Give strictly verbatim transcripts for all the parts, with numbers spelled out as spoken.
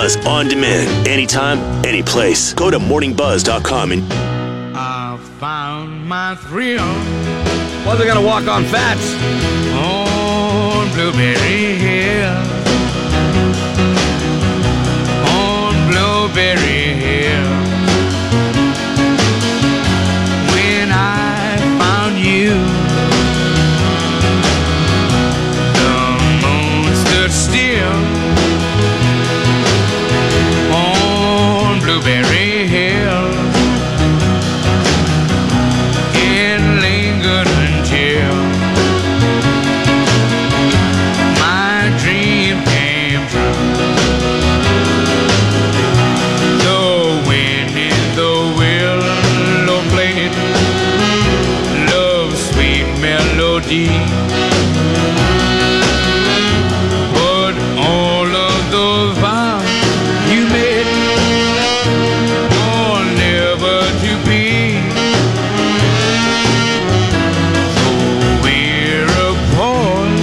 Buzz on demand. Anytime, any place. Go to morning buzz dot com and I found my thrill. Wasn't gonna walk on Fats On Blueberry Hill. On Blueberry Hill. When I found you, the moon stood still. On Blueberry Hill. It lingered until my dream came true. The wind in the willow played love's sweet melody. But all of those vows you made are never to be. So we're apart.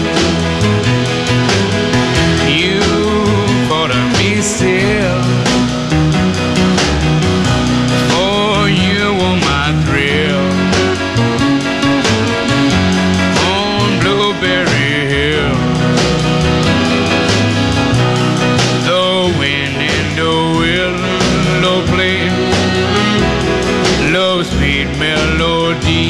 You thought of me still. For you were my thrill. On Blueberry Hill. The wind in the willow played love's sweet melody.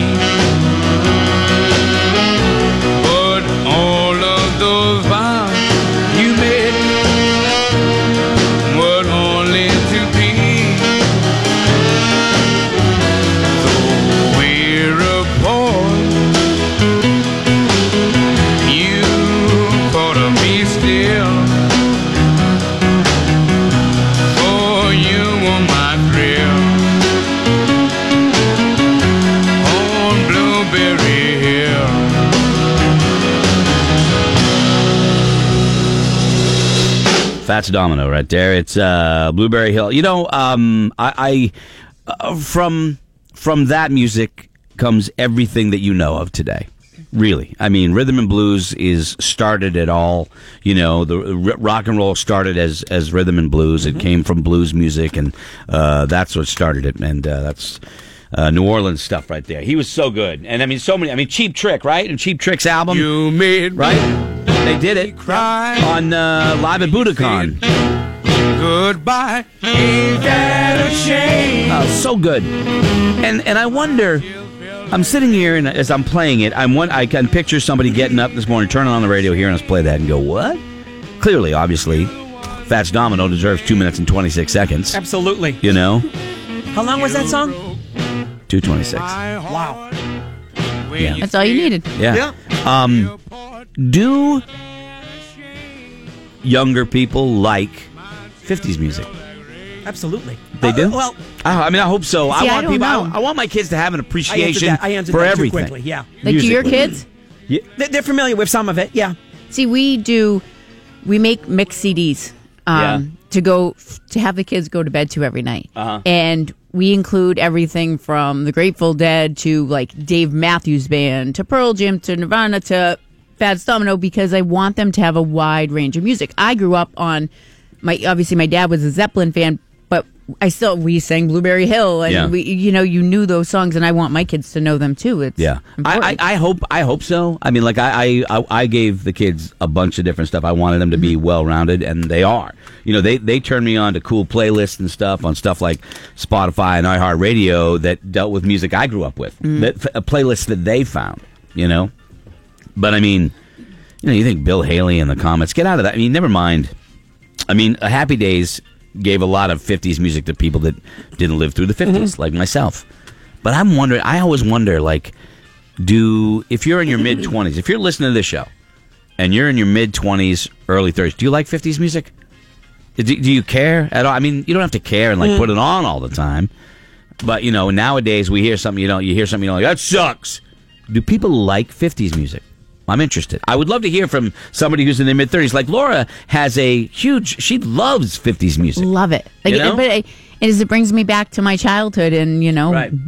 But all of those vows you made were only to be. So we're apart. You thought of me still. For you were my thrill. On Blueberry Hill. Fats Domino right there. It's uh, Blueberry Hill. You know, um, I, I uh, from from that music comes everything that you know of today. Really, I mean, rhythm and blues is started at all. You know, the r- rock and roll started as as rhythm and blues. It came from blues music, and uh, that's what started it. And uh, that's uh, New Orleans stuff right there. He was so good, and I mean, so many. I mean, Cheap Trick, right? And Cheap Trick's album, You made right? me They did it cry. on uh, Live at Budokan. Goodbye. Ain't that a shame? Oh, so good. And and I wonder, I'm sitting here and as I'm playing it, I'm one I can picture somebody getting up this morning, turning on the radio, hearing us play that, and go, "What?" Clearly, obviously, Fats Domino deserves two minutes and twenty six seconds. Absolutely. You know, How long was that song? two twenty six. Wow. Yeah. That's all you needed. Yeah. Um, do younger people like fifties music? Absolutely. They do. Uh, well, I, I mean, I hope so. See, I I want don't people. I, know. I want my kids to have an I answered appreciation that, I answered for that everything. too quickly. Yeah. Like, do your Musically. kids? Yeah. They- They're familiar with some of it. Yeah. See, we do, we make mixed C Ds um, Yeah. to go, to have the kids go to bed to every night. Uh-huh. And we include everything from the Grateful Dead to like Dave Matthews Band to Pearl Jam to Nirvana to Fats Domino because I want them to have a wide range of music. I grew up on, my obviously my dad was a Zeppelin fan, but I still, we sang Blueberry Hill and Yeah. we, you know, you knew those songs and I want my kids to know them too. It's Yeah, I, important. I, I hope I hope so. I mean, like I, I I gave the kids a bunch of different stuff. I wanted them to be well rounded, and they are. You know, they they turned me on to cool playlists and stuff on stuff like Spotify and iHeartRadio that dealt with music I grew up with. That a playlist that they found. You know, but I mean, you know, you think Bill Haley and the Comets, get out of that. I mean, never mind. I mean, a Happy Days gave a lot of fifties music to people that didn't live through the fifties, like myself. But I'm wondering, I always wonder, like, do, if you're in your mid-twenties, if you're listening to this show, and you're in your mid-twenties, early thirties, do you like fifties music? Do, do you care at all? I mean, you don't have to care and, like, put it on all the time. But, you know, nowadays we hear something, you know, you hear something, you're like, that sucks. Do people like fifties music? I'm interested. I would love to hear from somebody who's in their mid-thirties. Like Laura has a huge, she loves fifties music. Love it. Like, You know? But I, it, is, it brings me back to my childhood and, you know, Right.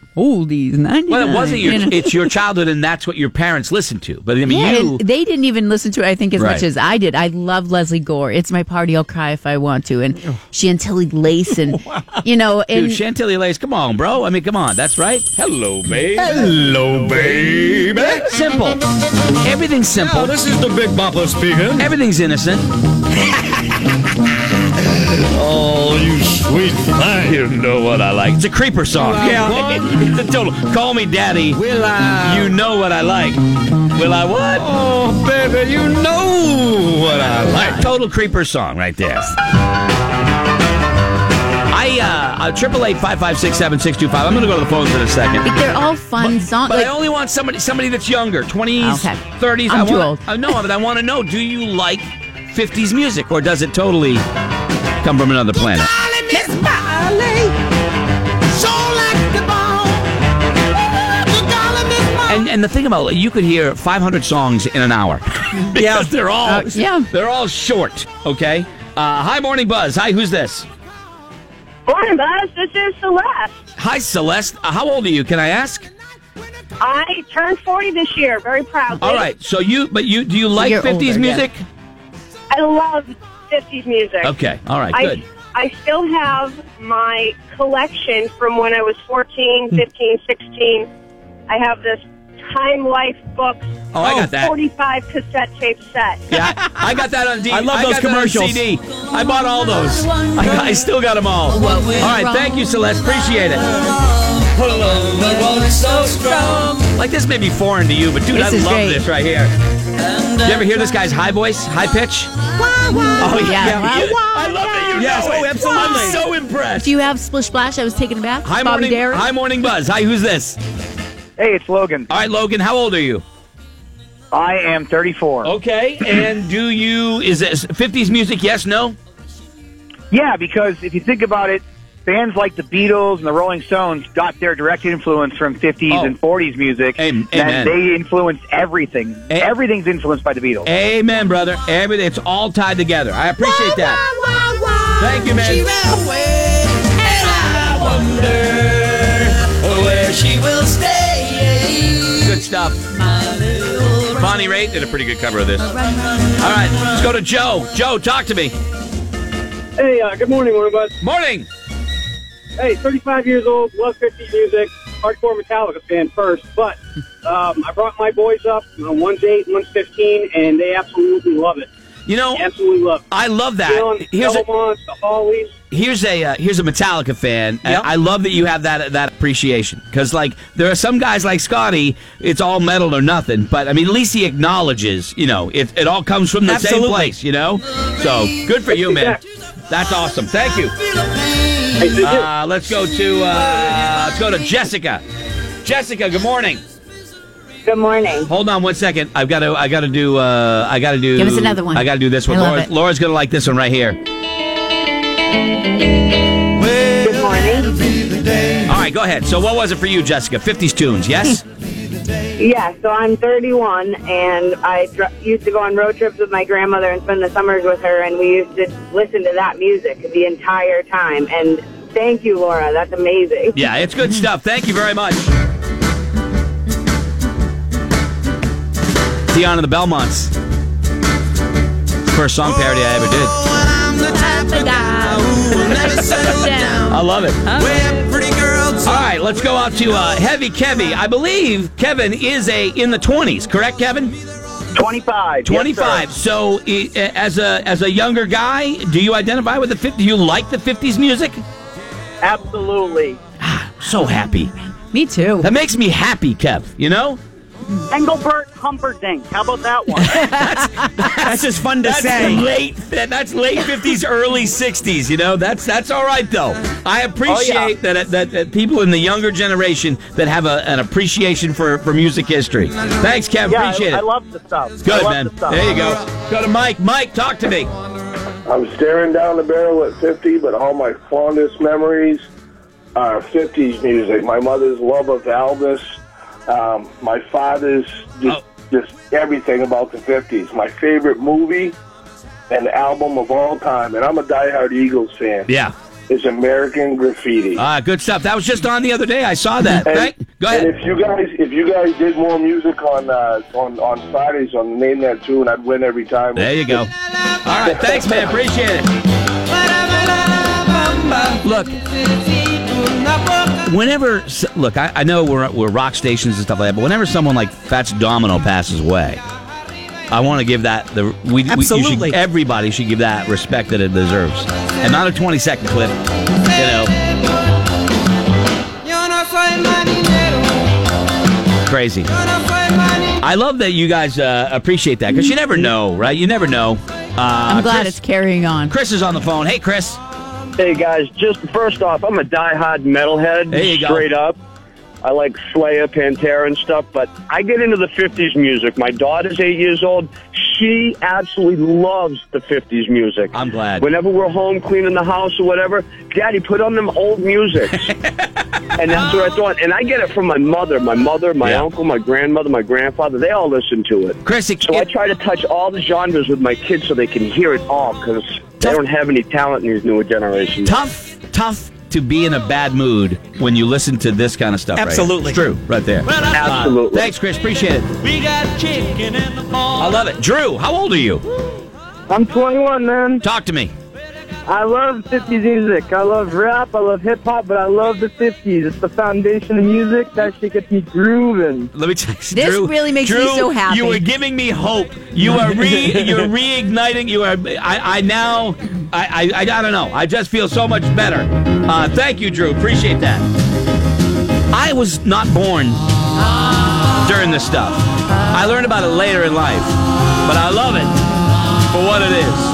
oldies, ninety-nine. Well, it wasn't your. you know? It's your childhood, and that's what your parents listened to. But I mean, Yeah, you. and they didn't even listen to it, I think, as Right. much as I did. I love Leslie Gore. It's my party. I'll cry if I want to. And Chantilly Lace, and you know, and Dude, Chantilly Lace, come on, bro. I mean, come on. That's right. Hello, babe. Hello, baby. Simple. Everything's simple. Oh, this is the Big Bopper speaking. Everything's innocent. Oh, you sweet thing. You know what I like. It's a creeper song. Yeah. It's a total. Call me daddy. Will I? You know what I like. Will I what? Oh, baby, you know what I like. Total creeper song right there. I uh, triple eight five five six seven six two five. I'm going to go to the phones in a second. like, they're all fun songs. But Like, I only want somebody somebody that's younger, twenties, Okay. thirties. I'm I too wanna, old. I know, but I want to know: do you like fifties music, or does it totally come from another planet? And and the thing about you could hear five hundred songs in an hour because Yeah. they're all Uh, yeah. they're all short. Okay. Uh, hi, Morning Buzz. Hi, who's this? Morning, Buzz. This is Celeste. Hi, Celeste. Uh, how old are you? Can I ask? I turned forty this year. Very proud. All right. So you, but you, do you like You're fifties older, yeah. music? I love fifties music. Okay. All right. I, Good. I still have my collection from when I was fourteen, fifteen, sixteen. I have this Time Life books. Oh, I got that. forty-five cassette tape set. Yeah, I got that on D. I love those got that on commercials. C D. I bought all those. I, I still got them all. All right, thank you, Celeste. Appreciate it. Like this may be foreign to you, but dude, This I is love great. this right here. You ever hear this guy's high voice, high pitch? Oh yeah, Yeah. I love that you Yes, know oh, it. absolutely. I'm so impressed. do you have Splish Splash? I was taking a bath. Hi, Bobby morning. Darin? Hi, morning buzz. Hi, who's this? Hey, it's Logan. All right, Logan. How old are you? I am thirty-four. Okay, and do you is this fifties music? Yes, no. Yeah, because if you think about it, bands like the Beatles and the Rolling Stones got their direct influence from fifties Oh. and forties music. Am- and amen. they influenced everything. A- Everything's influenced by the Beatles. Amen, brother. Everything. It's all tied together. I appreciate that. Thank you, man. Good stuff. Bonnie Raitt did a pretty good cover of this. All right, let's go to Joe. Joe, talk to me. Hey, uh, good morning, Morning Buzz. Morning. Hey, thirty-five years old, love fifties music, hardcore Metallica fan first, but um, I brought my boys up. Uh, one's eight, one's fifteen, and they absolutely love it. You know, Absolutely love it. I love that. Dylan, Here's a, Belmonts, the Hollies. here's a uh, here's a Metallica fan. and Yep. I love that you have that that appreciation because like there are some guys like Scotty, it's all metal or nothing. But I mean, at least he acknowledges, you know, it it all comes from the same Absolutely. place, you know. So good for you, man. That's awesome. Thank you. Hey, did you- Uh, let's go to uh, let's go to Jessica. Jessica, good morning. Good morning. Hold on one second. I've got to. I got to do. Uh, I got to do. Give us another one. I got to do this one. I love Laura, it. Laura's gonna like this one right here. Good morning. All right, go ahead. So, what was it for you, Jessica? fifties tunes, yes? Yeah, so I'm thirty-one, and I dr- used to go on road trips with my grandmother and spend the summers with her, and we used to listen to that music the entire time. And thank you, Laura. That's amazing. Yeah, it's good stuff. Thank you very much. Dion and the Belmonts. First song parody I ever did. I love it. All right, let's go out to uh, Heavy Kevy. I believe Kevin is a in the twenties, correct, Kevin? twenty-five. twenty-five. Yes, sir. So, i- as a as a younger guy, do you identify with the fifties? Do you like the fifties music? Absolutely. So happy. Me too. That makes me happy, Kev. You know? Engelbert Humperdinck. How about that one? That's just fun to That's say. late. That's late fifties, early sixties. You know, that's that's all right though. I appreciate Oh, yeah. that, that that people in the younger generation that have a, an appreciation for, for music history. Thanks, Kev. yeah, appreciate I, it. I love the stuff. I Good, love man. the stuff. There you go. Go to Mike. Mike, talk to me. I'm staring down the barrel at fifty, but all my fondest memories are fifties music. My mother's love of Elvis, um, my father's just, Oh. just everything about the fifties. My favorite movie and album of all time, and I'm a diehard Eagles fan. Yeah. is American Graffiti. Ah, good stuff. That was just on the other day. I saw that. And, Thank- Go ahead. And if you guys, if you guys did more music on uh, on on Fridays on Name That Tune, I'd win every time. There you go. All right, thanks, man. Appreciate it. Look, whenever look, I, I know we're we're rock stations and stuff like that, but whenever someone like Fats Domino passes away, I want to give that the we, we Absolutely. you should, everybody should give that respect that it deserves, and not a twenty second clip, you know. Crazy. I love that you guys uh, appreciate that because you never know, right? You never know. Uh, I'm glad Chris, it's carrying on. Chris is on the phone. Hey, Chris. Hey, guys. Just first off, I'm a diehard metalhead. There you go. Straight up. I like Slayer, Pantera, and stuff, but I get into the fifties music. My daughter's eight years old. She absolutely loves the fifties music. I'm glad. Whenever we're home cleaning the house or whatever, Daddy, put on them old music. And that's what I thought. And I get it from my mother. My mother, my Yeah. uncle, my grandmother, my grandfather, they all listen to it. Chris, it, So I it- try to touch all the genres with my kids so they can hear it all, because they Tough- don't have any talent in these newer generations. tough, tough to be in a bad mood when you listen to this kind of stuff. Absolutely. Right here. It's true, right there. Absolutely. Uh, thanks, Chris. Appreciate it. We got chicken in the ball. I love it. Drew, how old are you? I'm twenty-one, man. Talk to me. I love fifties music. I love rap. I love hip hop, but I love the fifties. It's the foundation of music. That shit gets me grooving. Let me tell you, This Drew, really makes me Drew, so happy. You are giving me hope. You are re, you're reigniting. You are. I, I now. I, I. I don't know. I just feel so much better. Uh, thank you, Drew. Appreciate that. I was not born during this stuff. I learned about it later in life, but I love it for what it is.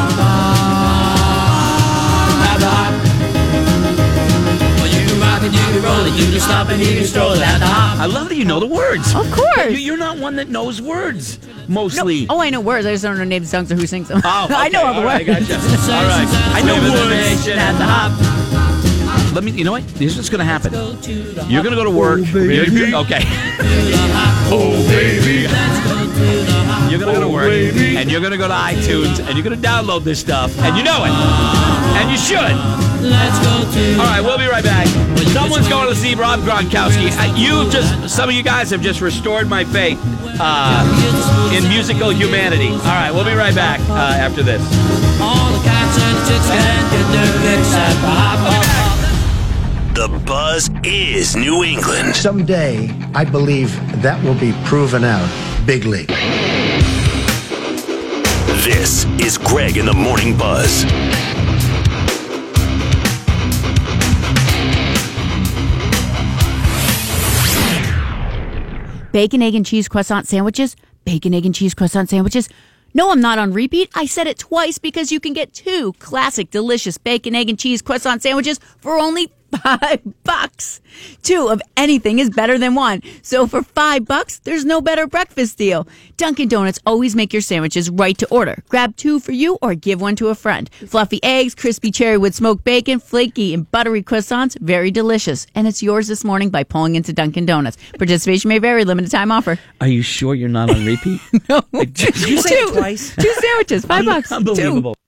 I love that you know the words. Of course. You, you're not one that knows words, mostly. Oh, I know words. I just don't know names of songs or who sings them. Oh, I know okay. all the All right, words. gotcha. All right. I know words. At the hop. Let me. You know what? This is what's going to happen. You're going to go to work. You're- okay. Oh, baby. You're going to go to work, and you're going to go to iTunes, and you're going to download this stuff, and you know it, and you should. All right, we'll be right back. Someone's going to see Rob Gronkowski. Uh, You just, some of you guys have just restored my faith uh, in musical humanity. All right, we'll be right back uh, after this. All the cats and chicks can get their licks at the hop. The Buzz is New England. Someday, I believe that will be proven out bigly. This is Greg in the Morning Buzz. Bacon, egg, and cheese croissant sandwiches. Bacon, egg, and cheese croissant sandwiches. No, I'm not on repeat. I said it twice because you can get two classic, delicious bacon, egg, and cheese croissant sandwiches for only five bucks. Two of anything is better than one. So for five bucks, there's no better breakfast deal. Dunkin' Donuts always make your sandwiches right to order. Grab two for you or give one to a friend. Fluffy eggs, crispy cherry with smoked bacon, flaky and buttery croissants, very delicious. And it's yours this morning by pulling into Dunkin' Donuts. Participation may vary, limited time offer. Are you sure you're not on repeat? No. Did you say it Two. twice? Two sandwiches, five bucks. Unbelievable.